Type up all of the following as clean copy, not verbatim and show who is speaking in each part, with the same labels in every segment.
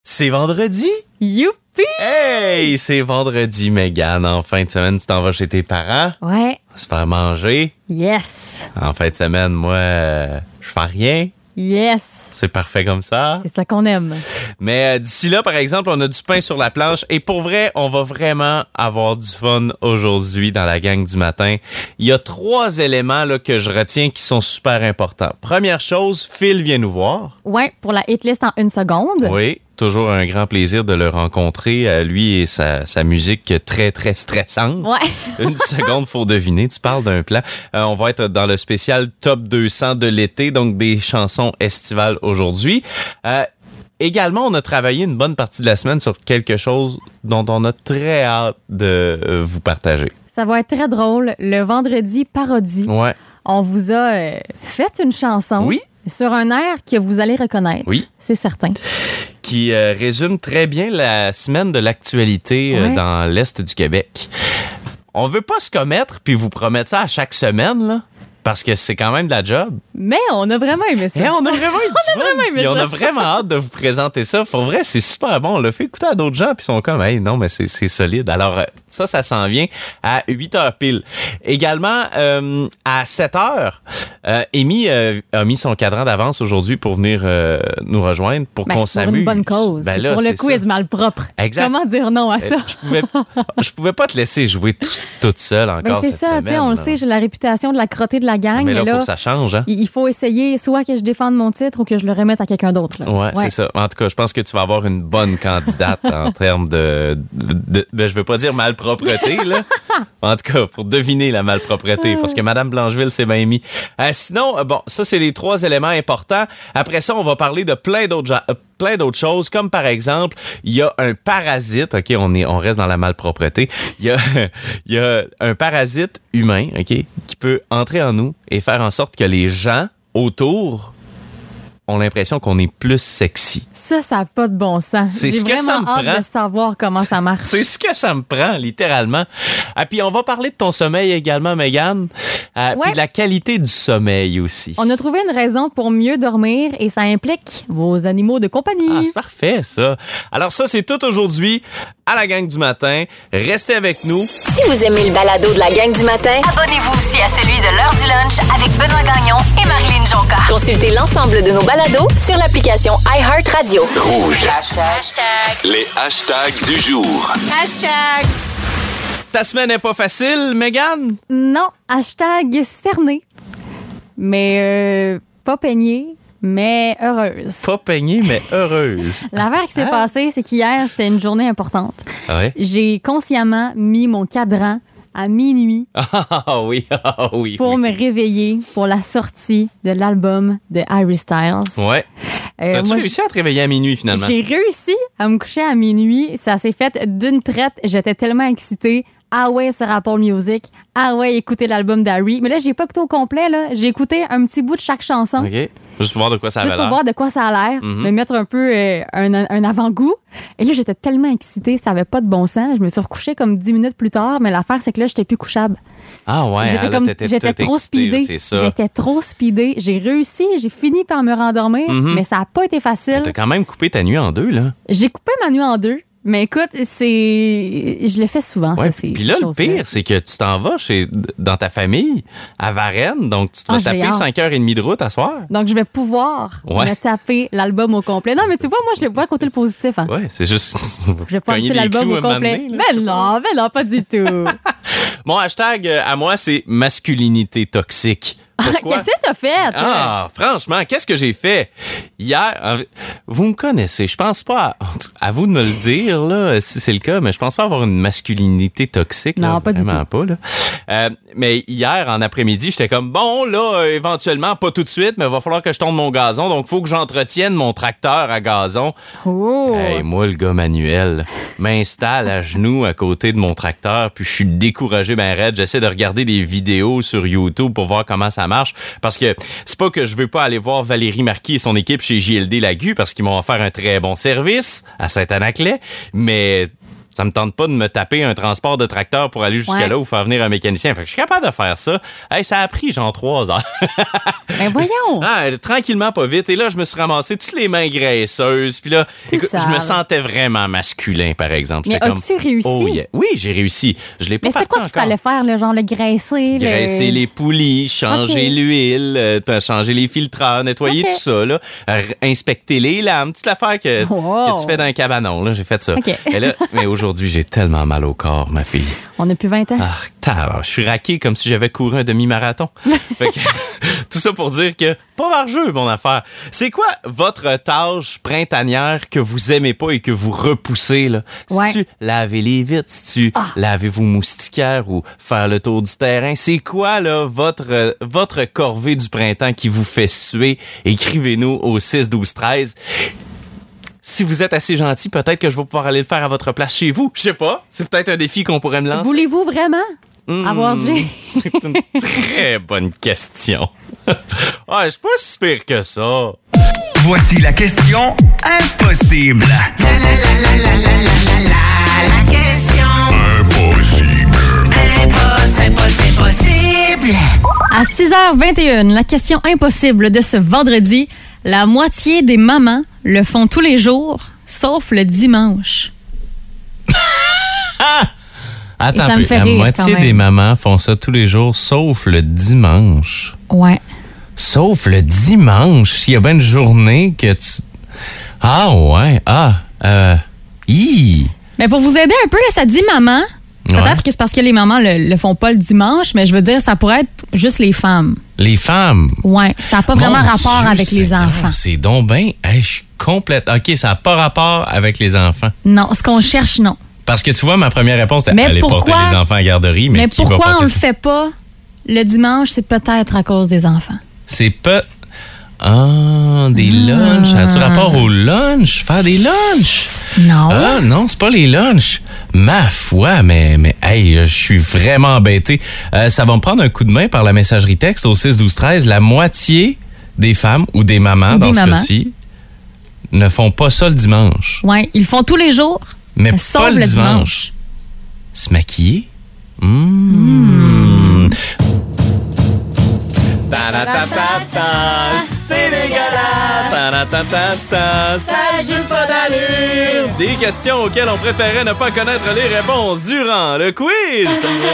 Speaker 1: C'est vendredi!
Speaker 2: Youpi!
Speaker 1: Hey! C'est vendredi, Mégane. En fin de semaine, tu t'en vas chez tes parents.
Speaker 2: Ouais.
Speaker 1: On va se faire manger.
Speaker 2: Yes.
Speaker 1: En fin de semaine, moi, je fais rien.
Speaker 2: Yes.
Speaker 1: C'est parfait comme ça.
Speaker 2: C'est ça qu'on aime.
Speaker 1: Mais d'ici là, par exemple, on a du pain sur la planche. Et pour vrai, on va vraiment avoir du fun aujourd'hui dans la gang du matin. Il y a 3 éléments là, que je retiens qui sont super importants. Première chose, Phil vient nous voir.
Speaker 2: Ouais, pour la hit list en 1 seconde.
Speaker 1: Oui. Toujours un grand plaisir de le rencontrer, lui et sa musique très, très stressante.
Speaker 2: Ouais.
Speaker 1: 1 seconde, faut deviner. Tu parles d'un plan. On va être dans le spécial Top 200 de l'été, donc des chansons estivales aujourd'hui. Également, on a travaillé une bonne partie de la semaine sur quelque chose dont on a très hâte de vous partager.
Speaker 2: Ça va être très drôle. Le vendredi parodie.
Speaker 1: Ouais.
Speaker 2: On vous a fait une chanson.
Speaker 1: Oui.
Speaker 2: Sur un air que vous allez reconnaître.
Speaker 1: Oui.
Speaker 2: C'est certain.
Speaker 1: Qui résume très bien la semaine de l'actualité dans l'Est du Québec. On veut pas se commettre puis vous promettre ça à chaque semaine, là, parce que c'est quand même de la job.
Speaker 2: Mais on a vraiment aimé ça.
Speaker 1: Et on a vraiment eu du fun.
Speaker 2: vraiment aimé
Speaker 1: Puis on
Speaker 2: ça.
Speaker 1: a vraiment hâte de vous présenter ça. Pour vrai, c'est super bon. On l'a fait écouter à d'autres gens puis ils sont comme, hey, non, mais c'est solide. Alors, ça s'en vient à 8h pile. Également, à 7h, Amy a mis son cadran d'avance aujourd'hui pour venir nous rejoindre pour qu'on s'amuse.
Speaker 2: Pour une bonne cause.
Speaker 1: Ben là,
Speaker 2: pour le
Speaker 1: c'est
Speaker 2: quiz
Speaker 1: ça.
Speaker 2: malpropre.
Speaker 1: Exact.
Speaker 2: Comment dire non à ça?
Speaker 1: Je pouvais pas te laisser jouer toute seule encore
Speaker 2: Ben, c'est
Speaker 1: cette
Speaker 2: ça,
Speaker 1: semaine.
Speaker 2: tu sais, on le sait, j'ai la réputation de la crottée de la gang.
Speaker 1: Mais là, il
Speaker 2: là
Speaker 1: faut que ça change, hein?
Speaker 2: il faut essayer soit que je défende mon titre ou que je le remette à quelqu'un d'autre. Là.
Speaker 1: Ouais, c'est ça. En tout cas, je pense que tu vas avoir une bonne candidate en termes de ben, je veux pas dire malpropreté, là. En tout cas, pour deviner la malpropreté, parce que Madame Blancheville, c'est bien mis. Sinon, bon, ça, c'est les 3 éléments importants. Après ça, on va parler de plein d'autres choses, comme par exemple, il y a un parasite, OK, on reste dans la malpropreté. Il y a un parasite humain, OK, qui peut entrer en nous et faire en sorte que les gens autour ont l'impression qu'on est plus sexy.
Speaker 2: Ça n'a pas de bon sens.
Speaker 1: C'est
Speaker 2: J'ai
Speaker 1: ce que ça
Speaker 2: vraiment
Speaker 1: me
Speaker 2: hâte
Speaker 1: prend.
Speaker 2: de savoir comment ça marche.
Speaker 1: C'est ce que ça me prend, littéralement. Puis on va parler de ton sommeil également, Mégane. Puis de la qualité du sommeil aussi.
Speaker 2: On a trouvé une raison pour mieux dormir et ça implique vos animaux de compagnie.
Speaker 1: Ah, c'est parfait, ça. Alors ça, c'est tout aujourd'hui à la gang du matin. Restez avec nous.
Speaker 3: Si vous aimez le balado de la gang du matin, abonnez-vous aussi à celui de l'heure du lunch avec Benoît Gagnon et Marilyn Jonca. Consultez l'ensemble de nos balados sur l'application iHeartRadio.
Speaker 4: Rouge.
Speaker 3: Hashtag.
Speaker 4: Les hashtags du jour.
Speaker 3: Hashtag.
Speaker 1: Ta semaine n'est pas facile, Mégane?
Speaker 2: Non, hashtag cerné. Mais pas peigné, mais heureuse.
Speaker 1: Pas peignée, mais heureuse.
Speaker 2: L'affaire qui s'est passée, c'est qu'hier, c'est une journée importante.
Speaker 1: Ouais.
Speaker 2: J'ai consciemment mis mon cadran à minuit
Speaker 1: Ah oui,
Speaker 2: pour
Speaker 1: oui.
Speaker 2: me réveiller pour la sortie de l'album de Harry Styles.
Speaker 1: Ouais. T'as-tu
Speaker 2: moi,
Speaker 1: réussi à te réveiller à minuit, finalement?
Speaker 2: J'ai réussi à me coucher à minuit. Ça s'est fait d'une traite. J'étais tellement excitée. Ah ouais, sur Apple Music. Ah ouais, écouter l'album d'Harry. Mais là, j'ai pas écouté au complet. Là. J'ai écouté un petit bout de chaque chanson.
Speaker 1: OK. Juste pour voir de quoi ça avait
Speaker 2: Juste pour
Speaker 1: l'air.
Speaker 2: voir de quoi ça a l'air.
Speaker 1: Mhm.
Speaker 2: Me mettre un peu un avant-goût. Et là, j'étais tellement excitée. Ça avait pas de bon sens. Je me suis recouchée comme 10 minutes plus tard. Mais l'affaire, c'est que là, j'étais plus couchable.
Speaker 1: Ah ouais,
Speaker 2: J'étais
Speaker 1: là,
Speaker 2: j'étais
Speaker 1: t'étais
Speaker 2: trop
Speaker 1: excitée,
Speaker 2: speedée.
Speaker 1: c'est ça.
Speaker 2: J'étais trop speedée. J'ai réussi. J'ai fini par me rendormir.
Speaker 1: Mhm.
Speaker 2: Mais ça a pas été facile.
Speaker 1: T'as quand même coupé ta nuit en 2, là.
Speaker 2: J'ai coupé ma nuit en 2. Mais écoute, je le fais souvent,
Speaker 1: Ouais,
Speaker 2: ça. C'est,
Speaker 1: puis là, le pire, c'est que tu t'en vas dans ta famille, à Varennes, donc tu te vas
Speaker 2: j'ai
Speaker 1: taper
Speaker 2: hâte.
Speaker 1: 5h30 de route à soir.
Speaker 2: Donc, je vais pouvoir
Speaker 1: Ouais.
Speaker 2: me taper l'album au complet. Non, mais tu vois, moi, je le vois à côté le positif. Hein.
Speaker 1: Ouais, c'est juste.
Speaker 2: Je vais pas
Speaker 1: cogner
Speaker 2: écouter
Speaker 1: des
Speaker 2: l'album
Speaker 1: clous
Speaker 2: au
Speaker 1: à un moment
Speaker 2: complet.
Speaker 1: donné, là.
Speaker 2: Mais non, pas du tout.
Speaker 1: Mon hashtag à moi, c'est masculinité toxique. Pourquoi?
Speaker 2: Qu'est-ce que t'as fait?
Speaker 1: Ah, franchement, qu'est-ce que j'ai fait? Hier, vous me connaissez, je pense pas, à vous de me le dire, là, si c'est le cas, mais je pense pas avoir une masculinité toxique.
Speaker 2: Non,
Speaker 1: là,
Speaker 2: pas du
Speaker 1: vraiment pas, là. Mais hier, en après-midi, j'étais comme, bon, là, éventuellement, pas tout de suite, mais il va falloir que je tourne mon gazon, donc il faut que j'entretienne mon tracteur à gazon.
Speaker 2: Oh!
Speaker 1: Hey, moi, le gars manuel, m'installe à genoux à côté de mon tracteur, puis je suis découragé, ben raide. J'essaie de regarder des vidéos sur YouTube pour voir comment ça marche, parce que c'est pas que je veux pas aller voir Valérie Marquis et son équipe chez JLD Lagu, parce qu'ils m'ont offert un très bon service à Saint-Anaclet, mais ça me tente pas de me taper un transport de tracteur pour aller jusque là ou faire venir un mécanicien. Fait que je suis capable de faire ça. Hey, ça a pris genre 3 heures.
Speaker 2: Ben voyons.
Speaker 1: Tranquillement, pas vite. Et là, je me suis ramassé toutes les mains graisseuses. Puis là, écoute, je me sentais vraiment masculin, par exemple.
Speaker 2: Mais as-tu réussi?
Speaker 1: Oh, yeah. Oui, j'ai réussi. Je l'ai pas
Speaker 2: Mais
Speaker 1: parti
Speaker 2: c'est quoi qu'il fallait faire, le genre le graisser?
Speaker 1: Graisser les poulies, changer l'huile, changer les filtreurs, nettoyer tout ça, là, inspecter les lames, toute l'affaire que tu fais dans un cabanon. Là, j'ai fait ça. Et là, mais aujourd'hui, j'ai tellement mal au corps, ma fille.
Speaker 2: On a plus 20 ans.
Speaker 1: Je suis raqué comme si j'avais couru un demi-marathon. Fait que, tout ça pour dire que pas vargeux, mon affaire. C'est quoi votre tâche printanière que vous aimez pas et que vous repoussez, là? Si-tu laver les vitres, si-tu laver vos moustiquaires ou faire le tour du terrain, c'est quoi, là, votre corvée du printemps qui vous fait suer? Écrivez-nous au 6-12-13. Si vous êtes assez gentil, peut-être que je vais pouvoir aller le faire à votre place chez vous. Je sais pas. C'est peut-être un défi qu'on pourrait me lancer.
Speaker 2: Voulez-vous vraiment avoir Jay?
Speaker 1: C'est une très bonne question. Je suis pas si pire que ça.
Speaker 5: Voici la question impossible. La question impossible.
Speaker 2: À 6h21, la question impossible de ce vendredi. La moitié des mamans le font tous les jours, sauf le dimanche.
Speaker 1: Attends,
Speaker 2: ça me fait rire,
Speaker 1: la moitié des mamans font ça tous les jours, sauf le dimanche.
Speaker 2: Ouais.
Speaker 1: Sauf le dimanche. S'il y a bien une journée que tu...
Speaker 2: Mais pour vous aider un peu, là, ça dit maman. Peut-être que c'est parce que les mamans le font pas le dimanche, mais je veux dire, ça pourrait être juste les femmes.
Speaker 1: Les femmes?
Speaker 2: Ouais, ça n'a pas vraiment rapport avec les enfants.
Speaker 1: C'est donc bien... je suis complète... OK, ça n'a pas rapport avec les enfants.
Speaker 2: Non, ce qu'on cherche, non.
Speaker 1: Parce que tu vois, ma première réponse, c'était aller porter les enfants à la garderie. Mais
Speaker 2: pourquoi on le fait pas le dimanche? C'est peut-être à cause des enfants.
Speaker 1: C'est pas... des lunchs. As-tu rapport au lunch? Faire des lunchs?
Speaker 2: Non.
Speaker 1: Non, c'est pas les lunchs. Ma foi, mais hey, je suis vraiment embêté. Ça va me prendre un coup de main par la messagerie texte au 6-12-13. La moitié des femmes ou des mamans, dans ce cas-ci, ne font pas ça le dimanche.
Speaker 2: Oui, ils le font tous les jours,
Speaker 1: mais
Speaker 2: sauf
Speaker 1: pas le dimanche. Se maquiller? C'est dégueulasse. Ça a juste pas d'allure. Des questions auxquelles on préférait ne pas connaître les réponses durant le quiz.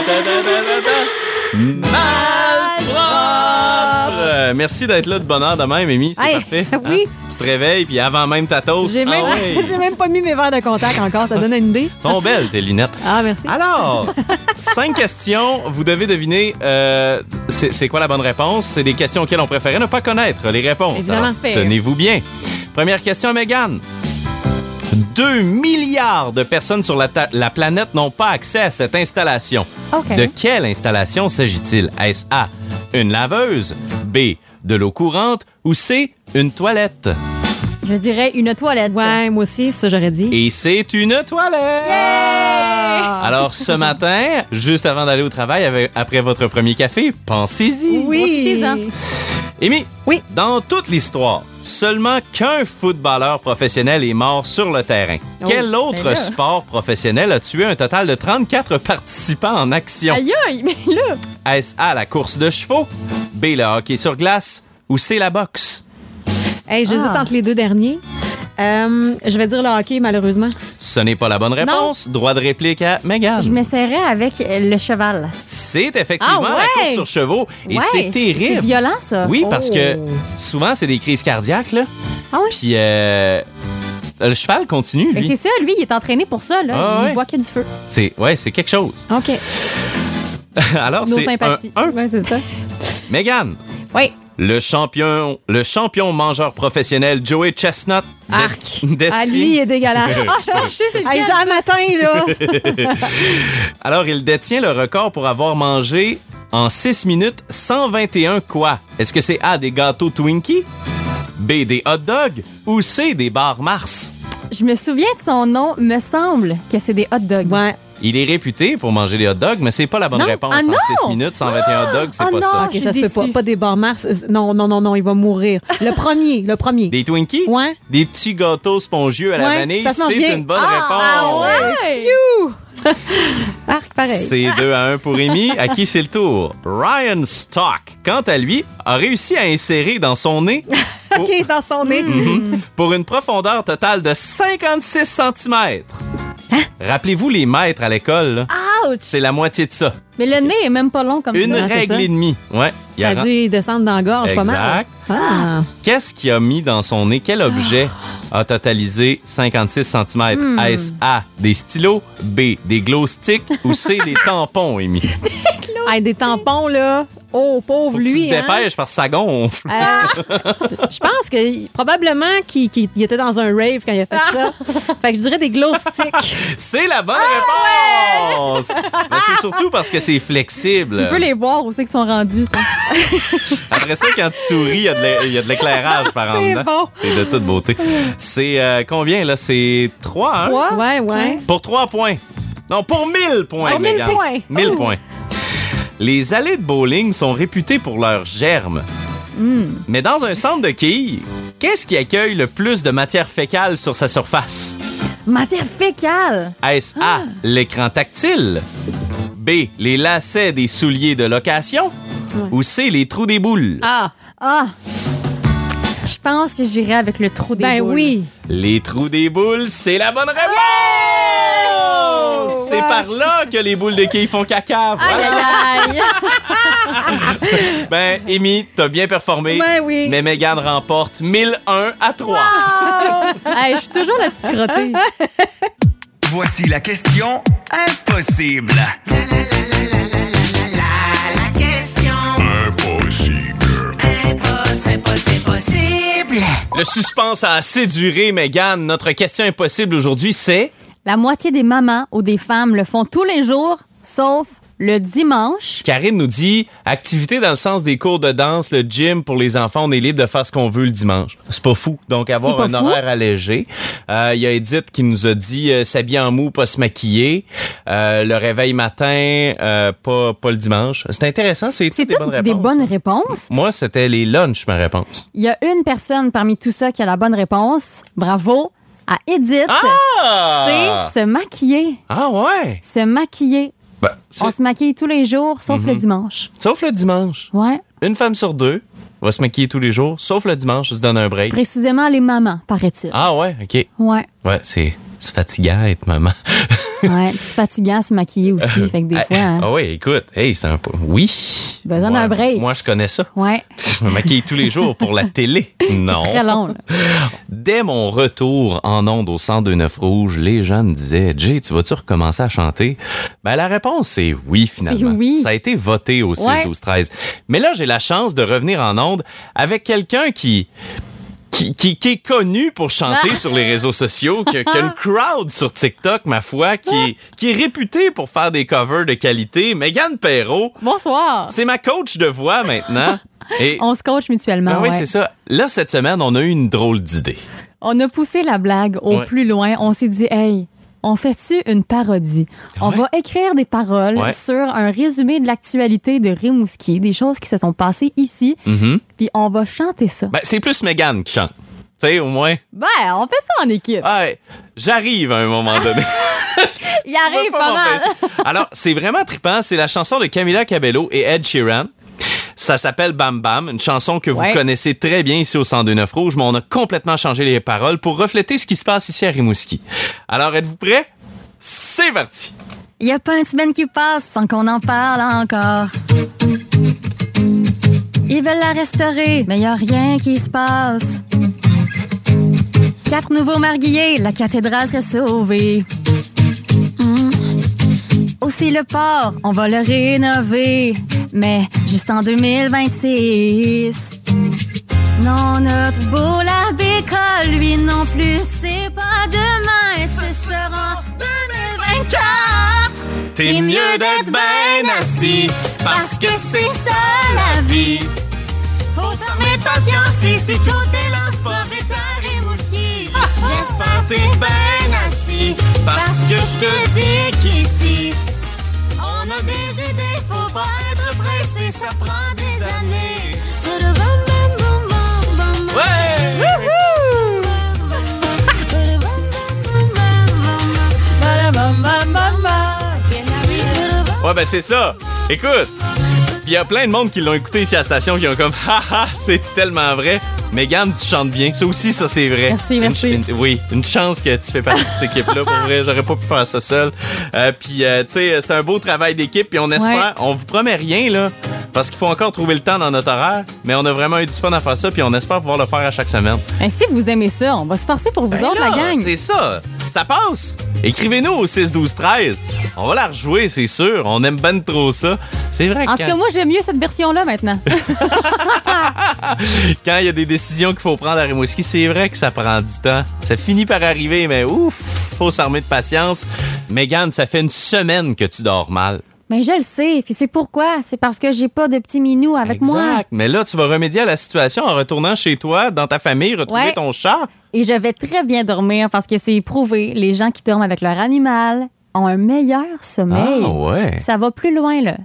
Speaker 1: Malpropre. Merci d'être là de bonne heure de même, Amy. C'est parfait.
Speaker 6: Oui.
Speaker 1: Tu te réveilles, puis avant même ta toast.
Speaker 6: J'ai même pas mis mes verres de contact encore. Ça donne une idée.
Speaker 1: Sont belles, tes lunettes.
Speaker 6: Merci.
Speaker 1: Alors, 5 questions. Vous devez deviner c'est quoi la bonne réponse. C'est des questions auxquelles on préférait ne pas connaître les réponses.
Speaker 6: Évidemment.
Speaker 1: Alors, tenez-vous bien. Première question, Mégane. 2 milliards de personnes sur la planète n'ont pas accès à cette installation.
Speaker 2: Okay.
Speaker 1: De quelle installation s'agit-il? Est-ce A, une laveuse, B, de l'eau courante ou C, une toilette?
Speaker 2: Je dirais une toilette.
Speaker 6: Ouais, moi aussi, ça j'aurais dit.
Speaker 1: Et c'est une toilette!
Speaker 2: Yeah!
Speaker 1: Alors, ce matin, juste avant d'aller au travail, après votre premier café, pensez-y.
Speaker 6: Oui.
Speaker 1: Amy,
Speaker 6: oui.
Speaker 1: Dans toute l'histoire, seulement qu'un footballeur professionnel est mort sur le terrain. Quel autre sport professionnel a tué un total de 34 participants en action?
Speaker 2: Aïe, mais là...
Speaker 1: Est-ce A, la course de chevaux, B, le hockey sur glace ou C, la boxe?
Speaker 6: J'hésite entre les deux derniers. Je vais dire le hockey, malheureusement.
Speaker 1: Ce n'est pas la bonne réponse. Non. Droit de réplique à Mégane.
Speaker 2: Je m'essaierais avec le cheval.
Speaker 1: C'est effectivement la course sur chevaux. Et c'est terrible.
Speaker 2: C'est violent, ça.
Speaker 1: Oui, parce que souvent, c'est des crises cardiaques, là.
Speaker 2: Ah oui?
Speaker 1: Puis le cheval continue, lui.
Speaker 2: C'est ça, lui, il est entraîné pour ça, là. Il voit qu'il y a du feu.
Speaker 1: C'est quelque chose.
Speaker 6: OK.
Speaker 1: Alors,
Speaker 2: nos
Speaker 1: c'est
Speaker 2: sympathies.
Speaker 6: Ouais, c'est ça.
Speaker 1: Mégane.
Speaker 2: Oui.
Speaker 1: Le champion mangeur professionnel Joey Chestnut détient...
Speaker 6: lui, il est dégueulasse.
Speaker 2: Je sais, c'est lequel.
Speaker 6: Ça matin, là.
Speaker 1: Alors, il détient le record pour avoir mangé en 6 minutes 121 quoi? Est-ce que c'est A, des gâteaux Twinkie, B, des hot dogs ou C, des bars Mars?
Speaker 2: Je me souviens de son nom. Me semble que c'est des hot dogs.
Speaker 6: Ouais.
Speaker 1: Il est réputé pour manger des hot dogs, mais c'est pas la bonne
Speaker 6: Non?
Speaker 1: réponse.
Speaker 2: Ah non!
Speaker 1: En 6 minutes, 121 hot dogs, c'est
Speaker 2: Ah
Speaker 1: pas
Speaker 2: non!
Speaker 1: ça.
Speaker 6: OK,
Speaker 2: Je
Speaker 6: ça se
Speaker 2: suis
Speaker 6: fait pas.
Speaker 2: déçue.
Speaker 6: Pas des bar Mars. Non, il va mourir. Le premier.
Speaker 1: Des Twinkies?
Speaker 6: Ouais.
Speaker 1: Des petits gâteaux spongieux à la
Speaker 6: Ouais,
Speaker 1: vanille,
Speaker 6: ça se mange
Speaker 1: c'est
Speaker 6: bien.
Speaker 1: une bonne réponse.
Speaker 6: Phew! Arc, pareil.
Speaker 1: C'est 2-1 pour Amy. À qui c'est le tour? Ryan Stock, quant à lui, a réussi à insérer dans son nez
Speaker 6: OK, dans son nez.
Speaker 1: pour une profondeur totale de 56 cm. Rappelez-vous les mètres à l'école, là.
Speaker 2: Ouch!
Speaker 1: C'est la moitié de ça.
Speaker 2: Mais le nez est même pas long comme
Speaker 1: Une
Speaker 2: ça.
Speaker 1: règle
Speaker 6: ça.
Speaker 1: et demie. Ouais. Il
Speaker 6: Ça a
Speaker 1: a
Speaker 6: dû descendre dans la gorge pas mal.
Speaker 1: Exact.
Speaker 6: Ah.
Speaker 1: Qu'est-ce qu'il a mis dans son nez? Quel objet a totalisé 56 cm? Est-ce A, des stylos, B, des glow sticks ou C, des tampons, Amy?
Speaker 6: Hey, des tampons, là. Oh, pauvre
Speaker 1: Faut que
Speaker 6: lui.
Speaker 1: tu te dépêches parce que ça gonfle.
Speaker 6: Je pense que probablement qu'il était dans un rave quand il a fait ça. Fait que je dirais des glow sticks.
Speaker 1: C'est la bonne réponse! Mais c'est surtout parce que c'est flexible.
Speaker 2: Il peut les voir où c'est qu'ils sont rendus. ça.
Speaker 1: Après ça, quand tu souris, il y a de l'éclairage par en
Speaker 6: C'est
Speaker 1: dedans.
Speaker 6: bon.
Speaker 1: C'est de toute beauté. C'est combien, là? C'est 3, hein?
Speaker 2: Quoi?
Speaker 6: Ouais.
Speaker 1: Pour 3 points. Non, pour 1000 points,
Speaker 6: Oh, 1000
Speaker 1: Mégane.
Speaker 6: points.
Speaker 1: 1000
Speaker 6: Oh.
Speaker 1: points. Les allées de bowling sont réputées pour leurs germes. Mais dans un centre de quilles, qu'est-ce qui accueille le plus de matière fécale sur sa surface?
Speaker 2: Matière fécale.
Speaker 1: Est-ce A, l'écran tactile? B, les lacets des souliers de location? Ou C, les trous des boules?
Speaker 6: Ah,
Speaker 2: Je pense que j'irai avec le trou des
Speaker 6: ben
Speaker 2: boules.
Speaker 6: oui.
Speaker 1: Les trous des boules, c'est la bonne réponse! C'est par là que les boules de quilles font caca. Voilà.
Speaker 2: Aïe, aïe.
Speaker 1: Ben, Amy, t'as bien performé.
Speaker 6: Ben oui.
Speaker 1: Mais Mégane remporte 1001 à 3.
Speaker 2: Hey, je suis toujours la petite crottée.
Speaker 5: Voici la question impossible. La question impossible.
Speaker 1: Le suspense a assez duré, Mégane. Notre question impossible aujourd'hui, c'est...
Speaker 2: La moitié des mamans ou des femmes le font tous les jours, sauf le dimanche.
Speaker 1: Karine nous dit activité dans le sens des cours de danse, le gym pour les enfants, on est libre de faire ce qu'on veut le dimanche. C'est pas fou. Donc avoir
Speaker 2: C'est
Speaker 1: un
Speaker 2: pas fou.
Speaker 1: horaire allégé. Il y a Edith qui nous a dit s'habiller en mou, pas se maquiller. Le réveil matin, pas le dimanche. C'est intéressant, c'est
Speaker 2: C'est
Speaker 1: toutes des bonnes
Speaker 2: toutes
Speaker 1: réponses.
Speaker 2: des bonnes réponses.
Speaker 1: Moi, c'était les lunchs, ma réponse.
Speaker 2: Il y a une personne parmi tout ça qui a la bonne réponse. Bravo à Edith.
Speaker 1: Ah!
Speaker 2: C'est se maquiller.
Speaker 1: Ah ouais!
Speaker 2: Se maquiller.
Speaker 1: Ben, c'est-
Speaker 2: On se maquille tous les jours, sauf le dimanche.
Speaker 1: Sauf le dimanche.
Speaker 2: Ouais.
Speaker 1: Une femme sur deux va se maquiller tous les jours, sauf le dimanche, se donne un break.
Speaker 2: Précisément les mamans, paraît-il.
Speaker 1: Ah ouais, OK.
Speaker 2: Ouais.
Speaker 1: Ouais, c'est fatigant être maman.
Speaker 2: Ouais. Puis c'est fatigant se maquiller aussi. Fait que des fois, hein,
Speaker 1: Ah oui, écoute, hey, c'est un peu... Oui.
Speaker 2: Besoin d'un break.
Speaker 1: Moi, je connais ça.
Speaker 2: ouais.
Speaker 1: Je me maquille tous les jours pour la télé. Non.
Speaker 2: Très long. Là.
Speaker 1: Dès mon retour en ondes au 102.9 Rouge, les gens me disaient « Jay, tu vas-tu recommencer à chanter? » Ben, la réponse, c'est oui, finalement.
Speaker 2: C'est oui.
Speaker 1: Ça a été voté au 6-12-13. Mais là, j'ai la chance de revenir en ondes avec quelqu'un qui est connu pour chanter sur les réseaux sociaux, qui a une crowd sur TikTok, ma foi, qui est réputée pour faire des covers de qualité. Mégane Perreault,
Speaker 2: Bonsoir.
Speaker 1: c'est ma coach de voix maintenant. Et
Speaker 2: On se coach mutuellement.
Speaker 1: ben oui,
Speaker 2: ouais.
Speaker 1: c'est ça. Là, cette semaine, on a eu une drôle d'idée.
Speaker 2: On a poussé la blague au
Speaker 1: Ouais.
Speaker 2: plus loin. On s'est dit, hey, on fait-tu une parodie? On
Speaker 1: Ouais.
Speaker 2: va écrire des paroles
Speaker 1: Ouais.
Speaker 2: sur un résumé de l'actualité de Rimouski, des choses qui se sont passées ici,
Speaker 1: Mhm.
Speaker 2: puis on va chanter ça.
Speaker 1: Ben, c'est plus Mégane qui chante. Tu sais, au moins.
Speaker 2: Ben, on fait ça en équipe.
Speaker 1: Ouais, j'arrive à un moment donné.
Speaker 2: Il arrive
Speaker 1: Je peux
Speaker 2: pas mal.
Speaker 1: m'empêcher. Alors, c'est vraiment trippant. C'est la chanson de Camila Cabello et Ed Sheeran. Ça s'appelle Bam Bam, une chanson que vous
Speaker 2: Ouais.
Speaker 1: connaissez très bien ici au 102.9 Rouge, mais on a complètement changé les paroles pour refléter ce qui se passe ici à Rimouski. Alors, êtes-vous prêts? C'est parti!
Speaker 7: Y a pas une semaine qui passe sans qu'on en parle encore. Ils veulent la restaurer, mais y a rien qui se passe. 4 nouveaux marguilliers, la cathédrale serait sauvée. Aussi le port, on va le rénover, mais juste en 2026. Non, notre beau l'abbé-école, lui non plus, c'est pas demain, ce sera 2024.
Speaker 1: T'es mieux d'être ben assis, parce que c'est ça la vie.
Speaker 7: Faut s'en mettre patience ici, tout est lance propriétaire et mouski. J'espère t'es ben assis, parce que je te dis qu'ici, faut pas être pressé, ça prend des années.
Speaker 1: Ouais! Ouais, ben c'est ça. Écoute, il y a plein de monde qui l'ont écouté ici à la station qui ont comme « Haha, c'est tellement vrai ». Mégane, tu chantes bien. Ça aussi, ça, c'est vrai.
Speaker 2: Merci.
Speaker 1: Oui, une chance que tu fais partie de cette équipe-là. Pour vrai, j'aurais pas pu faire ça seul. Puis, tu sais, c'est un beau travail d'équipe. Puis, on espère, on vous promet rien, là, parce qu'il faut encore trouver le temps dans notre horaire. Mais on a vraiment eu du fun à faire ça. Puis, on espère pouvoir le faire à chaque semaine.
Speaker 2: Ben, si vous aimez ça, on va se forcer pour vous autres,
Speaker 1: là,
Speaker 2: la gang.
Speaker 1: C'est ça. Ça passe. Écrivez-nous au 6-12-13. On va la rejouer, c'est sûr. On aime ben trop ça. C'est vrai que
Speaker 2: En tout cas, moi, j'aime mieux cette version-là maintenant.
Speaker 1: quand il y a des décisions qu'il faut prendre à Rimouski, c'est vrai que ça prend du temps. Ça finit par arriver, mais ouf, faut s'armer de patience. Mégane, ça fait une semaine que tu dors mal.
Speaker 2: Mais je le sais. Puis c'est pourquoi? C'est parce que j'ai pas de petit minou avec moi.
Speaker 1: Exact. Mais là, tu vas remédier à la situation en retournant chez toi, dans ta famille, retrouver ton chat.
Speaker 2: Et je vais très bien dormir parce que c'est prouvé. Les gens qui dorment avec leur animal ont un meilleur sommeil.
Speaker 1: Ah ouais.
Speaker 2: Ça va plus loin, là.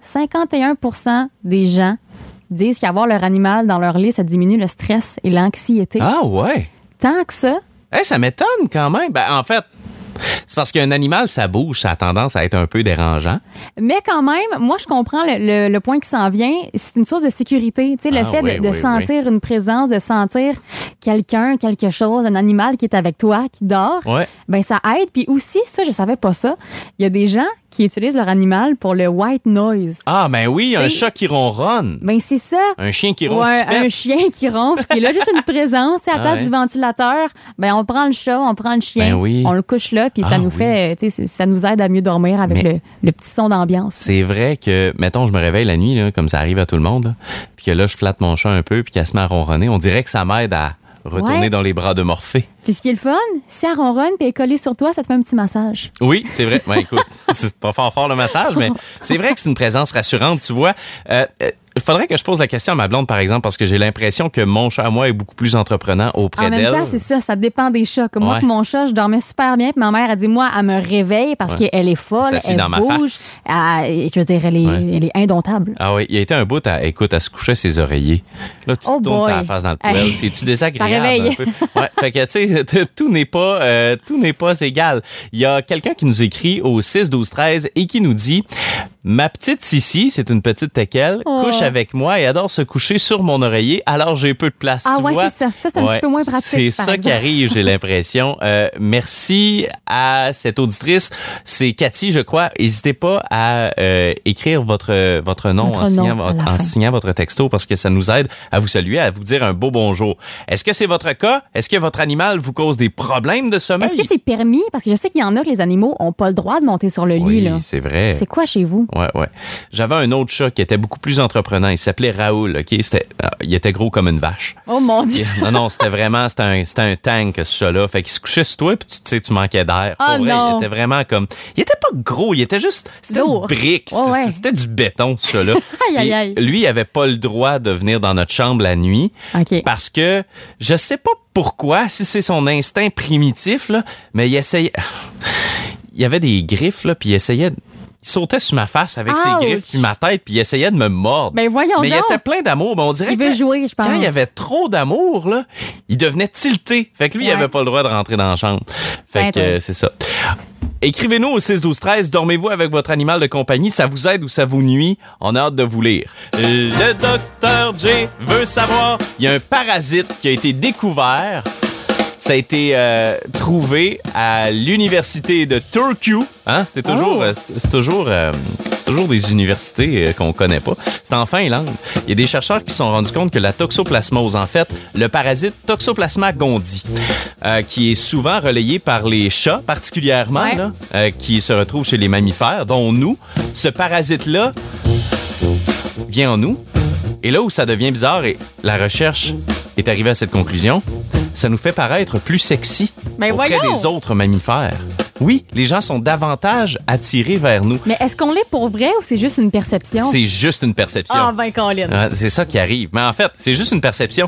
Speaker 2: 51% des gens disent qu'avoir leur animal dans leur lit, ça diminue le stress et l'anxiété.
Speaker 1: Ah ouais.
Speaker 2: Tant que ça.
Speaker 1: Hey, ça m'étonne quand même. Ben, en fait, c'est parce qu'un animal, ça bouge, ça a tendance à être un peu dérangeant.
Speaker 2: Mais quand même, moi, je comprends le point qui s'en vient. C'est une source de sécurité. Tu sais, le fait de sentir une présence, de sentir quelqu'un, quelque chose, un animal qui est avec toi, qui dort, ben ça aide. Puis aussi, ça, je savais pas ça. Il y a des gens qui utilisent leur animal pour le white noise.
Speaker 1: Ah, ben oui, un chat qui ronronne.
Speaker 2: Ben c'est ça.
Speaker 1: Un chien qui ronfle.
Speaker 2: Ouais, un chien qui ronfle, qui est là, juste une présence. À la place du ventilateur, ben on prend le chat, on prend le chien, on le couche là, puis ça nous fait, tu sais, ça nous aide à mieux dormir avec le petit son d'ambiance.
Speaker 1: C'est vrai que, mettons, je me réveille la nuit, là, comme ça arrive à tout le monde, là, puis que là, je flatte mon chat un peu, puis qu'elle se met à ronronner. On dirait que ça m'aide à retourner dans les bras de Morphée.
Speaker 2: Puis ce qui est le fun, si elle ronronne puis elle est collée sur toi, ça te fait un petit massage.
Speaker 1: Oui, c'est vrai. Ben, écoute, c'est pas fort le massage, mais c'est vrai que c'est une présence rassurante, tu vois. Il faudrait que je pose la question à ma blonde, par exemple, parce que j'ai l'impression que mon chat à moi est beaucoup plus entreprenant auprès d'elle.
Speaker 2: En même temps, c'est ça, ça dépend des chats. Comme moi, que mon chat, je dormais super bien, puis ma mère a dit, moi, elle me réveille parce qu'elle est folle, elle
Speaker 1: dans
Speaker 2: bouge.
Speaker 1: Ma face.
Speaker 2: Je veux dire, elle est indomptable.
Speaker 1: Ah oui, il y a été un bout, écoute, elle se couchait ses oreillers. Là, tu te tournes ta face dans le poêle. C'est-tu désagréable?
Speaker 2: Ça réveille.
Speaker 1: Un peu? Ouais, fait que, tu sais, tout n'est pas égal. Il y a quelqu'un qui nous écrit au 6-12-13 et qui nous dit « Ma petite Sissi, c'est une petite teckelle, couche avec moi et adore se coucher sur mon oreiller, alors j'ai peu de place. »
Speaker 2: Ah
Speaker 1: tu
Speaker 2: ouais,
Speaker 1: vois?
Speaker 2: c'est ça. Ça, c'est un petit peu moins pratique.
Speaker 1: C'est ça qui arrive, j'ai l'impression. Merci à cette auditrice. C'est Cathy, je crois. N'hésitez pas à écrire votre nom en signant votre texto parce que ça nous aide à vous saluer, à vous dire un beau bonjour. Est-ce que c'est votre cas? Est-ce que votre animal vous cause des problèmes de sommeil?
Speaker 2: Est-ce que c'est permis? Parce que je sais qu'il y en a que les animaux n'ont pas le droit de monter sur le lit.
Speaker 1: Oui,
Speaker 2: là.
Speaker 1: c'est vrai.
Speaker 2: C'est quoi chez vous?
Speaker 1: Ouais. J'avais un autre chat qui était beaucoup plus entreprenant. Il s'appelait Raoul. OK? Il était gros comme une vache.
Speaker 2: Oh mon Dieu!
Speaker 1: Non, c'était un tank, ce chat-là. Fait qu'il se couchait sur toi, puis tu manquais d'air.
Speaker 2: Oh non!
Speaker 1: Il était vraiment comme... Il était pas gros, il était juste... C'était
Speaker 2: lourd.
Speaker 1: Une brique. C'était du béton, ce chat-là.
Speaker 2: Aïe.
Speaker 1: Lui, il avait pas le droit de venir dans notre chambre la nuit.
Speaker 2: OK.
Speaker 1: Parce que je sais pas pourquoi, si c'est son instinct primitif, là, mais il essayait... Il y avait des griffes, là, puis il essayait... Il sautait sur ma face avec ses griffes puis ma tête, puis il essayait de me mordre.
Speaker 2: Ben voyons
Speaker 1: mais
Speaker 2: donc.
Speaker 1: il était plein d'amour. Ben on dirait
Speaker 2: il veut jouer, je pense.
Speaker 1: Quand il y avait trop d'amour, là, il devenait tilté. Fait que lui, il avait pas le droit de rentrer dans la chambre. Fait que c'est ça. Écrivez-nous au 6-12-13. Dormez-vous avec votre animal de compagnie? Ça vous aide ou ça vous nuit? On a hâte de vous lire. Le docteur J veut savoir, il y a un parasite qui a été découvert. Ça a été trouvé à l'université de Turku. Hein? C'est toujours des universités qu'on connaît pas. C'est en Finlande. Il y a des chercheurs qui se sont rendus compte que la toxoplasmose, en fait, le parasite Toxoplasma gondii, qui est souvent relayé par les chats, particulièrement, là, qui se retrouve chez les mammifères, dont nous. Ce parasite-là vient en nous. Et là où ça devient bizarre, et la recherche est arrivée à cette conclusion, ça nous fait paraître plus sexy auprès des autres mammifères. Oui, les gens sont davantage attirés vers nous.
Speaker 2: Mais est-ce qu'on l'est pour vrai ou c'est juste une perception?
Speaker 1: C'est juste une perception.
Speaker 2: Ah, ben, Colin.
Speaker 1: Ouais, c'est ça qui arrive. Mais en fait, c'est juste une perception.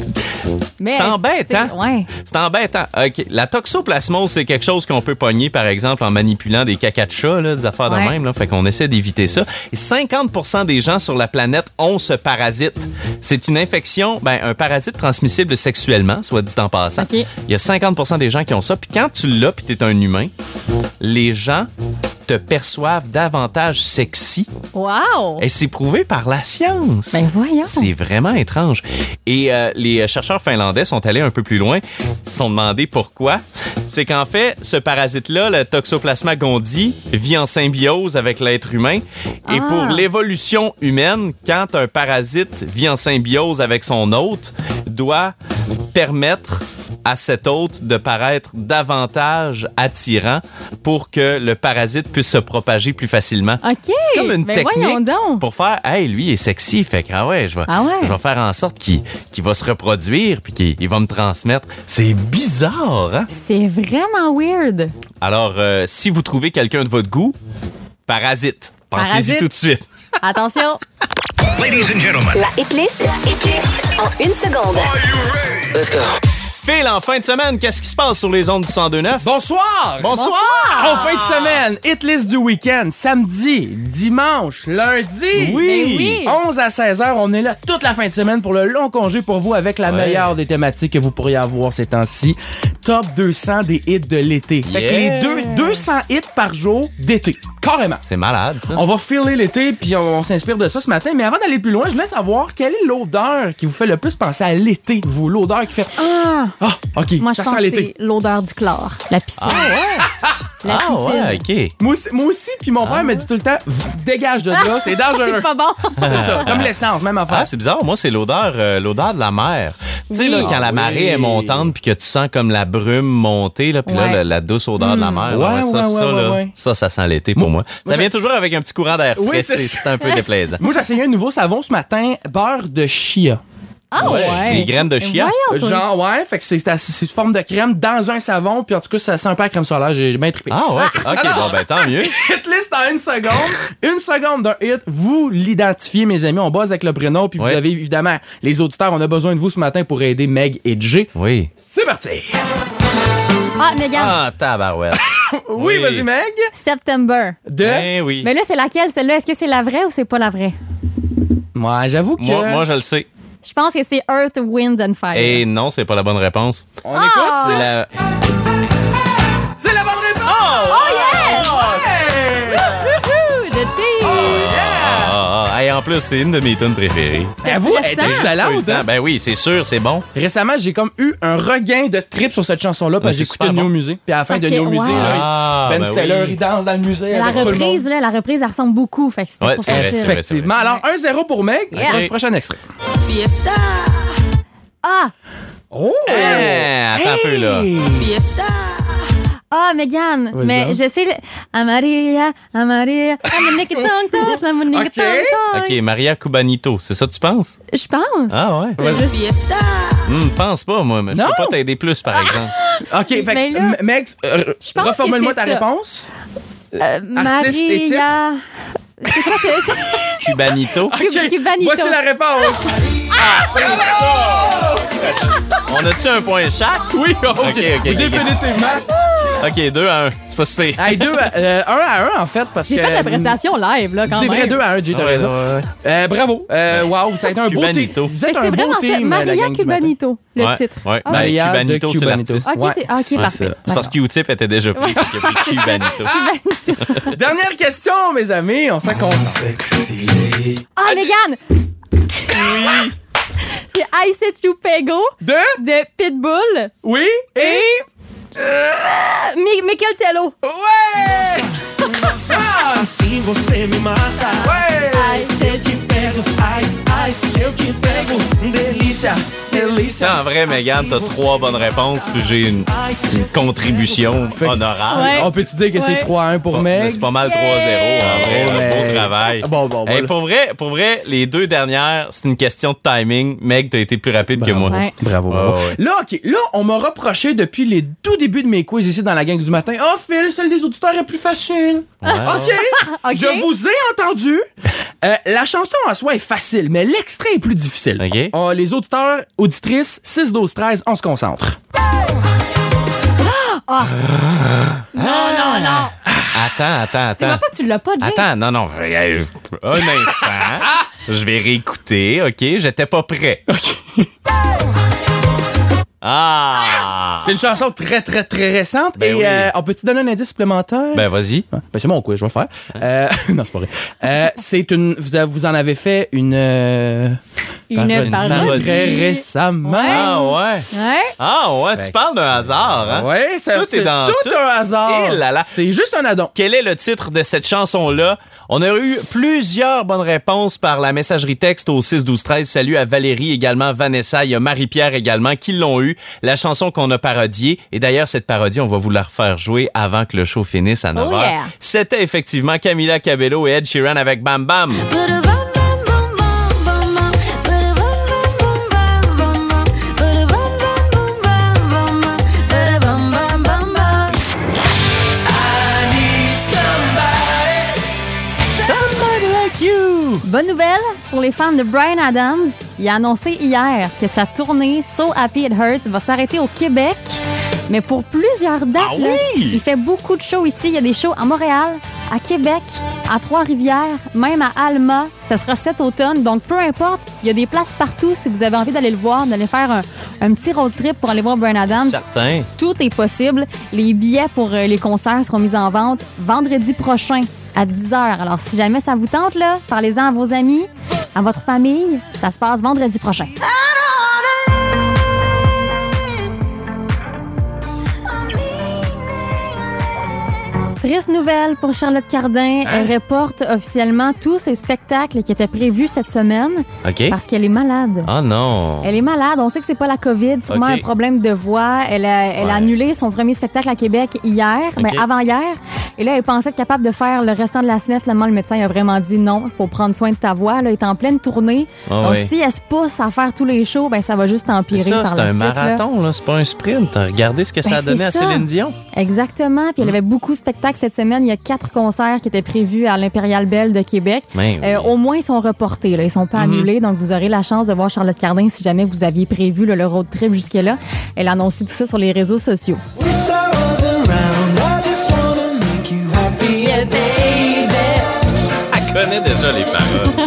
Speaker 2: Mais,
Speaker 1: C'est embêtant.
Speaker 2: Ouais.
Speaker 1: C'est embêtant. OK. La toxoplasmose, c'est quelque chose qu'on peut pogner, par exemple, en manipulant des cacas de chat, là, des affaires de
Speaker 2: Ouais.
Speaker 1: même. Là. Fait qu'on essaie d'éviter ça. Et 50% des gens sur la planète ont ce parasite. C'est une infection, un parasite transmissible sexuellement, soit dit en passant.
Speaker 2: OK.
Speaker 1: Il y a 50% des gens qui ont ça. Puis quand tu l'as, puis t'es un humain, les gens te perçoivent davantage sexy.
Speaker 2: Wow!
Speaker 1: Et c'est prouvé par la science.
Speaker 2: Ben voyons.
Speaker 1: C'est vraiment étrange. Et les chercheurs finlandais sont allés un peu plus loin, se sont demandé pourquoi. C'est qu'en fait, ce parasite-là, le Toxoplasma gondii, vit en symbiose avec l'être humain. Et
Speaker 2: Ah.
Speaker 1: pour l'évolution humaine, quand un parasite vit en symbiose avec son hôte, doit permettre à cet hôte de paraître davantage attirant pour que le parasite puisse se propager plus facilement.
Speaker 2: OK.
Speaker 1: C'est comme une
Speaker 2: Ben voyons
Speaker 1: technique
Speaker 2: donc.
Speaker 1: pour faire « Hey, lui, il est sexy, fait que je vais,
Speaker 2: Ah ouais?
Speaker 1: je vais faire en sorte qu'il va se reproduire puis qu'il va me transmettre. » C'est bizarre, hein?
Speaker 2: C'est vraiment weird.
Speaker 1: Alors, si vous trouvez quelqu'un de votre goût, parasite. Pensez-y
Speaker 2: Parasite.
Speaker 1: tout de suite.
Speaker 2: Attention.
Speaker 5: Ladies and gentlemen.
Speaker 3: La hitlist en une seconde.
Speaker 4: Let's go.
Speaker 1: Phil, en fin de semaine, qu'est-ce qui se passe sur les ondes du 102.9?
Speaker 8: Bonsoir!
Speaker 1: Bonsoir!
Speaker 8: En fin de semaine, hit list du week-end, samedi, dimanche, lundi.
Speaker 2: Oui.
Speaker 8: 11 à 16 heures, on est là toute la fin de semaine pour le long congé pour vous avec la
Speaker 1: Ouais.
Speaker 8: meilleure des thématiques que vous pourriez avoir ces temps-ci. Top 200 des hits de l'été. Fait que
Speaker 1: Yeah.
Speaker 8: les 200 hits par jour d'été. Carrément.
Speaker 1: C'est malade, ça.
Speaker 8: On va filer l'été, puis on s'inspire de ça ce matin. Mais avant d'aller plus loin, je voulais savoir quelle est l'odeur qui vous fait le plus penser à l'été, vous. L'odeur qui fait...
Speaker 2: Ah!
Speaker 8: Ah, OK,
Speaker 2: Moi, je
Speaker 8: ça
Speaker 2: pense
Speaker 8: sent
Speaker 2: que
Speaker 8: l'été.
Speaker 2: c'est l'odeur du chlore. La piscine. La piscine.
Speaker 1: ouais, OK.
Speaker 8: Moi aussi, puis mon père me dit tout le temps, dégage de là, c'est dangereux.
Speaker 2: C'est pas bon.
Speaker 8: C'est ça, comme l'essence, même affaire.
Speaker 1: Ah, c'est bizarre. Moi, c'est l'odeur de la mer. Tu sais,
Speaker 2: Oui.
Speaker 1: là, quand la marée est montante puis que tu sens comme la brume monter, là, puis là,
Speaker 2: Ouais.
Speaker 1: la douce odeur de la mer.
Speaker 8: Ouais, ouais.
Speaker 1: Ça sent l'été pour moi. Ça vient toujours avec un petit courant d'air frais.
Speaker 8: Oui, c'est
Speaker 1: c'est un peu déplaisant.
Speaker 8: Moi, j'ai essayé un nouveau savon ce matin, beurre de chia.
Speaker 2: Ah ouais.
Speaker 1: Des graines de chia.
Speaker 2: Voyons, toi.
Speaker 8: Genre, ouais, fait que c'est une forme de crème dans un savon, puis en tout cas, ça sent un peu la crème solaire, j'ai bien trippé.
Speaker 1: Ah ouais, OK, bon, ben tant mieux.
Speaker 8: Hit list en une seconde. Une seconde d'un hit. Vous l'identifiez, mes amis. On base avec le prénom. Puis
Speaker 1: Ouais.
Speaker 8: vous avez évidemment les auditeurs. On a besoin de vous ce matin pour aider Meg et Jay.
Speaker 1: Oui.
Speaker 8: C'est parti.
Speaker 2: Ah, Megan.
Speaker 1: Ah, tabarouette.
Speaker 8: Oui,
Speaker 1: Oui.
Speaker 8: vas-y, Meg.
Speaker 2: September.
Speaker 8: De.
Speaker 1: Ben oui.
Speaker 2: Mais là, c'est laquelle, celle-là? Est-ce que c'est la vraie ou c'est pas la vraie?
Speaker 8: Moi, j'avoue que.
Speaker 1: Moi, je le sais.
Speaker 2: Je pense que c'est Earth, Wind and Fire.
Speaker 1: Et non, c'est pas la bonne réponse.
Speaker 8: On écoute.
Speaker 1: C'est la...
Speaker 8: C'est la bonne réponse.
Speaker 2: Wouhou, je t'ai.
Speaker 1: Et en plus, c'est une de mes tunes préférées.
Speaker 8: Avoue, elle est
Speaker 2: stressant.
Speaker 8: excellente. hein?
Speaker 1: Ben oui, c'est sûr, c'est bon.
Speaker 8: Récemment, j'ai comme eu un regain de trip sur cette chanson-là parce que
Speaker 1: Ouais, c'est
Speaker 8: j'écoutais
Speaker 1: super
Speaker 8: New
Speaker 1: bon.
Speaker 8: Musée. Puis à la fin
Speaker 2: Parce
Speaker 8: de
Speaker 2: que,
Speaker 8: New Musée,
Speaker 2: ouais.
Speaker 8: là,
Speaker 1: Ah,
Speaker 8: Ben
Speaker 1: ben
Speaker 8: Stiller,
Speaker 1: oui.
Speaker 8: il danse dans le musée
Speaker 2: Mais
Speaker 8: avec tout le monde.
Speaker 2: la reprise, elle ressemble beaucoup. Fait que c'était
Speaker 1: Ouais,
Speaker 2: pas
Speaker 1: c'est vrai,
Speaker 2: facile.
Speaker 1: c'est vrai.
Speaker 8: Effectivement. Alors, 1-0 pour Meg.
Speaker 2: Yeah.
Speaker 8: Prochain extrait.
Speaker 7: Fiesta,
Speaker 2: Ah!
Speaker 8: Oh!
Speaker 1: Attends un peu, là.
Speaker 7: fiesta.
Speaker 2: Ah, Megan,
Speaker 8: Vas-y
Speaker 2: mais
Speaker 8: donc.
Speaker 2: je sais le... Amaria, la monique tong tong, la monique
Speaker 8: Ok.
Speaker 2: tong tong.
Speaker 1: OK, Maria Cubanito, c'est ça que tu penses?
Speaker 2: Je pense.
Speaker 1: Ah ouais?
Speaker 7: Fiesta.
Speaker 1: Pense pas, moi. Mais je
Speaker 8: Non.
Speaker 1: peux pas t'aider plus, par exemple.
Speaker 8: OK, fait
Speaker 2: Mais
Speaker 8: que,
Speaker 2: là,
Speaker 8: Meg,
Speaker 2: je pense
Speaker 8: reformule-moi
Speaker 2: que
Speaker 8: ta
Speaker 2: c'est ça.
Speaker 8: réponse.
Speaker 2: Maria... C'est quoi que
Speaker 1: Cubanito.
Speaker 2: Cubanito.
Speaker 8: Voici la réponse.
Speaker 1: On a-tu un point chaque?
Speaker 8: Oui, OK.
Speaker 1: ok.
Speaker 8: Définitivement.
Speaker 1: OK, 2-1. C'est pas super.
Speaker 8: Hey, 1-1 en fait, parce que...
Speaker 2: J'ai fait la prestation live, là, quand
Speaker 8: C'est
Speaker 2: même.
Speaker 8: vrai, 2-1, Jay, t'as
Speaker 1: Ouais,
Speaker 8: raison.
Speaker 1: ouais.
Speaker 8: Bravo. Wow, ça a été un beau
Speaker 1: Cubanito.
Speaker 8: team. Vous
Speaker 2: Fait
Speaker 8: êtes
Speaker 2: que
Speaker 8: un
Speaker 2: c'est
Speaker 8: beau
Speaker 2: vraiment ça.
Speaker 8: team, la
Speaker 2: Maria
Speaker 8: gang du matin.
Speaker 2: Cubanito, le
Speaker 1: Ouais,
Speaker 2: titre.
Speaker 1: ouais.
Speaker 2: Ah,
Speaker 1: Ben,
Speaker 8: Maria
Speaker 1: Cubanito,
Speaker 8: de
Speaker 1: c'est
Speaker 8: Cubanito.
Speaker 1: l'artiste.
Speaker 2: OK, c'est
Speaker 8: Ouais.
Speaker 2: parfait.
Speaker 1: C'est parce que Q-Tip était déjà pris. Il y a pris Cubanito.
Speaker 8: Dernière question, mes amis. On sent qu'on...
Speaker 2: Ah, Megan! Oui! C'est I Set You Pego
Speaker 8: De?
Speaker 2: de Pitbull
Speaker 8: Oui? Et?
Speaker 2: Michael Tello.
Speaker 8: Ouais!
Speaker 9: Assim você me mata. Ai, se eu te pego, ai, se eu te pego, delícia, delícia.
Speaker 1: En vrai, Mégane, t'as 3 bonnes réponses, puis j'ai une contribution honorable.
Speaker 2: Ouais.
Speaker 8: On peut-tu dire que c'est 3-1 pour Meg?
Speaker 1: C'est pas mal 3-0, en vrai.
Speaker 8: Ouais.
Speaker 1: Beau travail.
Speaker 8: Bon,
Speaker 1: Hey,
Speaker 8: voilà.
Speaker 1: pour vrai, les 2 dernières, c'est une question de timing. Meg, t'as été plus rapide que moi.
Speaker 2: Ouais.
Speaker 8: Bravo.
Speaker 1: Ouais.
Speaker 8: Là, OK. Là, on m'a reproché depuis les tout débuts de mes quiz ici dans la gang du matin. Oh, Phil, celle des auditeurs est plus facile. OK.
Speaker 2: OK.
Speaker 8: Je vous ai entendu. La chanson en soi est facile, mais l'extrait est plus difficile.
Speaker 1: OK.
Speaker 8: Les auditeurs, auditrices, 6, 12, 13, on se concentre.
Speaker 2: Non.
Speaker 1: Attends.
Speaker 2: Tu vois pas que tu l'as pas, Jay?
Speaker 1: Attends, non. Un instant. Je vais réécouter, OK? J'étais pas prêt. Ah!
Speaker 8: C'est une chanson très, très, très récente.
Speaker 1: Ben
Speaker 8: et
Speaker 1: oui.
Speaker 8: on peut-tu donner un indice supplémentaire?
Speaker 1: Ben, vas-y.
Speaker 8: Ben, c'est mon quiz, je vais le faire. Non, c'est pas vrai. C'est une. Vous en avez fait une.
Speaker 2: Une parodie.
Speaker 8: Très récemment.
Speaker 2: Ouais.
Speaker 1: Ah, ouais.
Speaker 2: Ouais.
Speaker 1: Ah, ouais, tu parles d'un hasard, hein?
Speaker 8: Ouais, ça,
Speaker 1: Tout est dans
Speaker 8: tout
Speaker 1: tout.
Speaker 8: un hasard.
Speaker 1: Eh là là.
Speaker 8: C'est juste un addon.
Speaker 1: Quel est le titre de cette chanson-là? On a eu plusieurs bonnes réponses par la messagerie texte au 6-12-13. Salut à Valérie, également Vanessa, il y a Marie-Pierre également qui l'ont eu. La chanson qu'on a parodiée. Et d'ailleurs, cette parodie, on va vous la refaire jouer avant que le show finisse à 9h.
Speaker 2: Oh yeah.
Speaker 1: C'était effectivement Camila Cabello et Ed Sheeran avec Bam Bam.
Speaker 2: Bonne nouvelle pour les fans de Bryan Adams. Il a annoncé hier que sa tournée So Happy It Hurts va s'arrêter au Québec, mais pour plusieurs dates.
Speaker 1: Ah
Speaker 2: là.
Speaker 1: oui?
Speaker 2: Il fait beaucoup de shows ici. Il y a des shows à Montréal, à Québec, à Trois-Rivières, même à Alma. Ça sera cet automne. Donc, peu importe, il y a des places partout si vous avez envie d'aller le voir, d'aller faire un petit road trip pour aller voir Bryan Adams.
Speaker 1: Certain.
Speaker 2: Tout est possible. Les billets pour les concerts seront mis en vente vendredi prochain à 10h. Alors, si jamais ça vous tente, là, parlez-en à vos amis, à votre famille. Ça se passe vendredi prochain. Triste nouvelle pour Charlotte Cardin. Elle reporte officiellement tous ses spectacles qui étaient prévus cette semaine
Speaker 1: OK.
Speaker 2: parce qu'elle est malade.
Speaker 1: Ah non.
Speaker 2: Elle est malade. On sait que c'est pas la COVID, sûrement
Speaker 1: OK.
Speaker 2: un problème de voix. Elle a annulé son premier spectacle à Québec hier,
Speaker 1: OK.
Speaker 2: mais avant-hier. Et là, elle pensait être capable de faire le restant de la semaine. Finalement, le médecin a vraiment dit non, il faut prendre soin de ta voix. Là, elle est en pleine tournée.
Speaker 1: Ah
Speaker 2: Donc,
Speaker 1: oui.
Speaker 2: si elle se pousse à faire tous les shows, ben ça va juste empirer
Speaker 1: C'est ça,
Speaker 2: par
Speaker 1: c'est
Speaker 2: la
Speaker 1: un
Speaker 2: suite. là.
Speaker 1: marathon, là. C'est pas un sprint. Regardez ce que ça a
Speaker 2: Ben,
Speaker 1: donné
Speaker 2: c'est
Speaker 1: à
Speaker 2: ça.
Speaker 1: Céline Dion.
Speaker 2: Exactement. Puis elle avait beaucoup de spectacles cette semaine. Il y a 4 concerts qui étaient prévus à l'Impérial Belle de Québec.
Speaker 1: Ben oui.
Speaker 2: Au moins, ils sont reportés. Là. Ils sont pas annulés. Donc, vous aurez la chance de voir Charlotte Cardin si jamais vous aviez prévu là, le road trip jusque-là. Elle a annoncé tout ça sur les réseaux sociaux.
Speaker 1: Elle connaît déjà les paroles.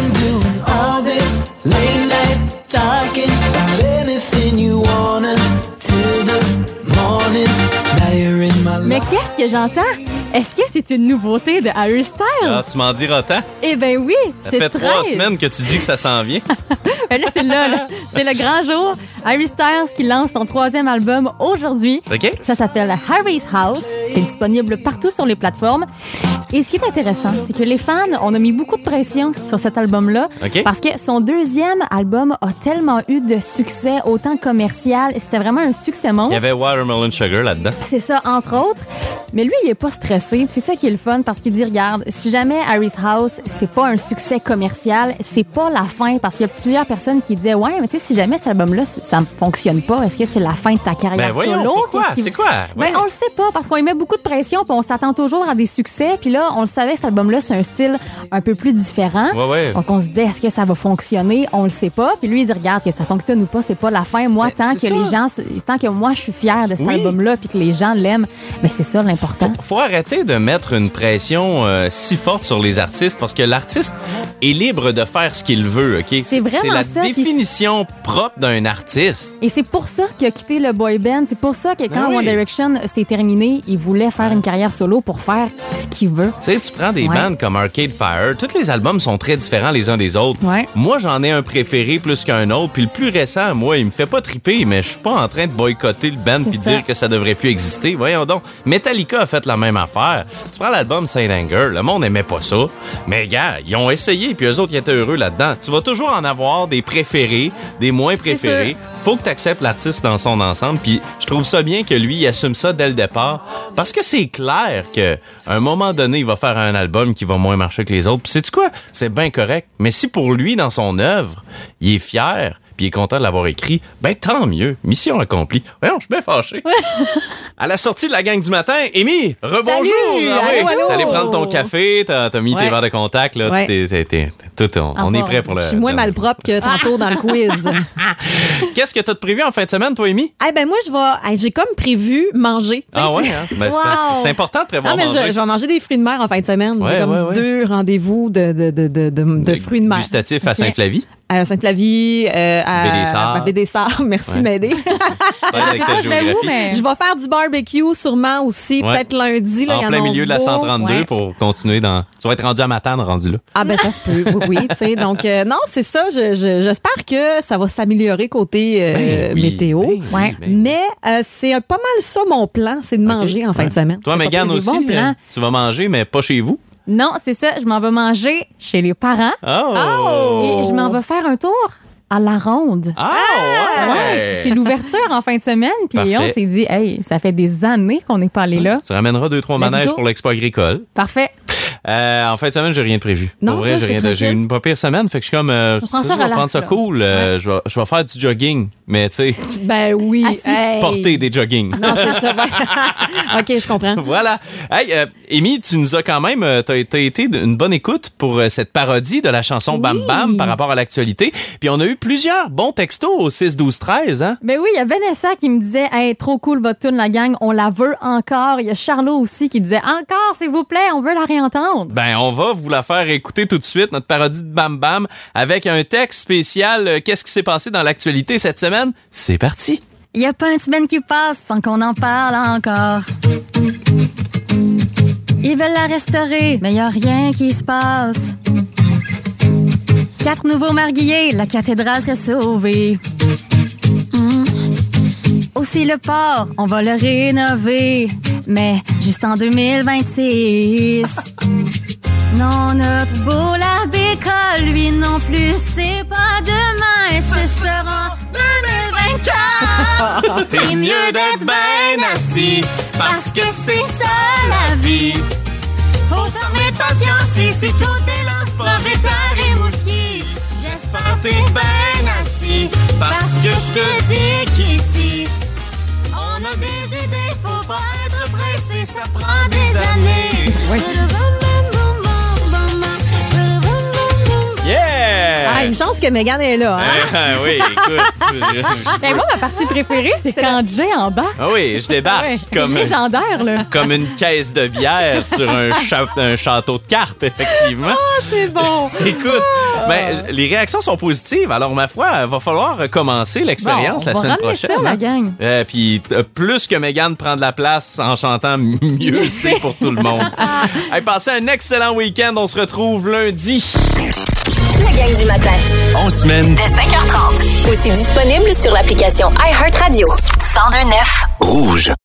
Speaker 2: Mais qu'est-ce que j'entends? Est-ce que c'est une nouveauté de Harry Styles?
Speaker 1: Ah, tu m'en diras tant.
Speaker 2: Eh bien oui,
Speaker 1: Ça
Speaker 2: c'est
Speaker 1: fait
Speaker 2: 13.
Speaker 1: 3 semaines que tu dis que ça s'en vient.
Speaker 2: Ben là, c'est là. C'est le grand jour. Harry Styles qui lance son 3e album aujourd'hui.
Speaker 1: OK?
Speaker 2: Ça s'appelle Harry's House. C'est disponible partout sur les plateformes. Et ce qui est intéressant, c'est que les fans, on a mis beaucoup de pression sur cet album-là
Speaker 1: OK.
Speaker 2: parce que son 2e album a tellement eu de succès, autant commercial. C'était vraiment un succès monstre.
Speaker 1: Il y avait Watermelon Sugar là-dedans.
Speaker 2: C'est ça, entre autres. Mais lui, il est pas stressé. Puis c'est ça qui est le fun parce qu'il dit, regarde, si jamais Harry's House, c'est pas un succès commercial, c'est pas la fin. Parce qu'il y a plusieurs personnes qui disaient, ouais, mais tu sais, si jamais cet album-là, ça ne fonctionne pas, est-ce que c'est la fin de ta carrière
Speaker 1: Ben voyons,
Speaker 2: solo?
Speaker 1: pourquoi?
Speaker 2: Qu'est-ce qui-
Speaker 1: C'est quoi?
Speaker 2: Ben, on le sait pas parce qu'on y met beaucoup de pression puis on s'attend toujours à des succès. Puis là, on le savait que cet album-là, c'est un style un peu plus différent.
Speaker 1: Ouais.
Speaker 2: Donc, on se dit, est-ce que ça va fonctionner? On le sait pas. Puis lui, il dit, regarde, que ça fonctionne ou pas, c'est pas la fin. Moi, tant que
Speaker 1: c'est ça.
Speaker 2: les gens, tant que moi, je suis fière de cet
Speaker 1: Oui.
Speaker 2: album-là puis que les gens l'aiment, ben c'est ça l'important.
Speaker 1: Faut arrêter de mettre une pression si forte sur les artistes parce que l'artiste est libre de faire ce qu'il veut, OK?
Speaker 2: C'est vraiment
Speaker 1: la
Speaker 2: ça, puis
Speaker 1: définition propre d'un artiste. triste.
Speaker 2: Et c'est pour ça qu'il a quitté le boy band. C'est pour ça que quand
Speaker 1: oui.
Speaker 2: One Direction s'est terminé, il voulait faire une carrière solo pour faire ce qu'il veut.
Speaker 1: Tu sais, tu prends des bandes comme Arcade Fire, tous les albums sont très différents les uns des autres.
Speaker 2: Ouais.
Speaker 1: Moi, j'en ai un préféré plus qu'un autre, puis le plus récent, moi, il me fait pas triper, mais je suis pas en train de boycotter le band puis dire que ça devrait plus exister. Voyons donc. Metallica a fait la même affaire. Tu prends l'album Saint Anger, le monde aimait pas ça, mais gars, ils ont essayé, puis eux autres, ils étaient heureux là-dedans. Tu vas toujours en avoir des préférés, des moins préférés. Faut que tu acceptes l'artiste dans son ensemble, puis je trouve ça bien que lui, il assume ça dès le départ, parce que c'est clair qu'à un moment donné, il va faire un album qui va moins marcher que les autres. Puis sais-tu quoi? C'est bien correct. Mais si pour lui, dans son œuvre, il est fier, puis il est content de l'avoir écrit, ben tant mieux. Mission accomplie. Voyons, je suis bien fâché. À la sortie de la gang du matin, Amy, rebonjour!
Speaker 2: Salut!
Speaker 1: Ah oui,
Speaker 2: Allô, allô!
Speaker 1: T'es allé prendre ton café, t'as mis tes verres de contact, là.
Speaker 6: Ouais.
Speaker 1: On est prêt pour le...
Speaker 6: Je suis moins malpropre que tantôt dans le quiz.
Speaker 1: Qu'est-ce que t'as prévu en fin de semaine, toi, Amy?
Speaker 6: Eh ben moi, j'ai comme prévu manger.
Speaker 1: Ah ouais, hein? Ben, c'est important de prévoir
Speaker 6: Non, mais
Speaker 1: manger.
Speaker 6: je vais manger des fruits de mer en fin de semaine. J'ai comme 2 rendez-vous de fruits de mer.
Speaker 1: Gustatif à Saint-Flavie.
Speaker 6: À Sainte-Flavie, à Baie-des-Sarres. Merci de m'aider. Je vais faire du barbecue sûrement aussi, peut-être lundi. Là,
Speaker 1: en plein milieu de la 132 pour continuer dans... Tu vas être rendu à Matane, rendu là.
Speaker 6: Ah ben ça se peut, oui. Tu sais, donc, non, c'est ça. J'espère que ça va s'améliorer côté météo. Mais c'est pas mal ça mon plan, c'est de manger en fin de semaine.
Speaker 1: Toi, Mégane aussi, tu vas manger, mais pas chez vous?
Speaker 2: Non, c'est ça. Je m'en vais manger chez les parents.
Speaker 1: Oh!
Speaker 2: Et je m'en vais faire un tour à la Ronde.
Speaker 1: Ouais!
Speaker 2: C'est l'ouverture en fin de semaine. Puis
Speaker 1: Parfait.
Speaker 2: on s'est dit, hey, ça fait des années qu'on n'est pas allé là.
Speaker 1: Tu ramèneras 2-3 manèges pour l'expo agricole.
Speaker 2: Parfait.
Speaker 1: En fin de semaine, j'ai rien de prévu.
Speaker 6: Non,
Speaker 1: pour vrai, j'ai une pas pire semaine. Fait que je suis comme. Je vais prendre ça cool. Je vais faire du jogging. Mais tu sais.
Speaker 6: Ben oui.
Speaker 1: Porter des jogging.
Speaker 6: Non, c'est ça. OK, je comprends.
Speaker 1: Voilà. Hey, Amy, tu nous as quand même. T'as été une bonne écoute pour cette parodie de la chanson Bam Bam par rapport à l'actualité. Puis on a eu plusieurs bons textos au 6-12-13. Hein?
Speaker 2: Ben oui, il y a Vanessa qui me disait, hey, trop cool votre tune, la gang. On la veut encore. Il y a Charlot aussi qui disait, encore, s'il vous plaît, on veut la réentendre.
Speaker 1: Ben, on va vous la faire écouter tout de suite, notre parodie de Bam Bam, avec un texte spécial. Qu'est-ce qui s'est passé dans l'actualité cette semaine? C'est parti!
Speaker 7: Il n'y a pas une semaine qui passe sans qu'on en parle encore. Ils veulent la restaurer, mais il n'y a rien qui se passe. 4 nouveaux marguilliers, la cathédrale serait sauvée. Aussi le port, on va le rénover, mais juste en 2026. Non, notre beau labécole, lui non plus, c'est pas demain, ce sera en 2024. T'es mieux d'être ben assis, parce que c'est ça la vie. Faut s'en mettre patience ici, tout est lance, propriétaire et mousquis. J'espère t'es ben assis, parce que je te dis qu'ici, on a des idées, faut pas être pressé, ça prend des années.
Speaker 6: Oui.
Speaker 1: Yeah!
Speaker 6: Ah, une chance que Mégane est là. Hein?
Speaker 1: Oui, écoute.
Speaker 2: Ben moi, ma partie préférée, c'est quand Jay en bas.
Speaker 1: Ah oui, je débarque
Speaker 2: C'est légendaire, là.
Speaker 1: comme une caisse de bière sur un château de cartes, effectivement.
Speaker 6: Ah, c'est bon.
Speaker 1: Écoute, ben, les réactions sont positives. Alors, ma foi, il va falloir recommencer l'expérience la semaine prochaine.
Speaker 2: On va ramener ça, la gang.
Speaker 1: Puis, plus que Mégane prend de la place en chantant, mieux c'est pour tout le monde. Hey, passez un excellent week-end. On se retrouve lundi.
Speaker 3: La gang du matin.
Speaker 4: En semaine.
Speaker 3: Dès 5h30. Aussi disponible sur l'application iHeartRadio. 102.9.
Speaker 4: Rouge.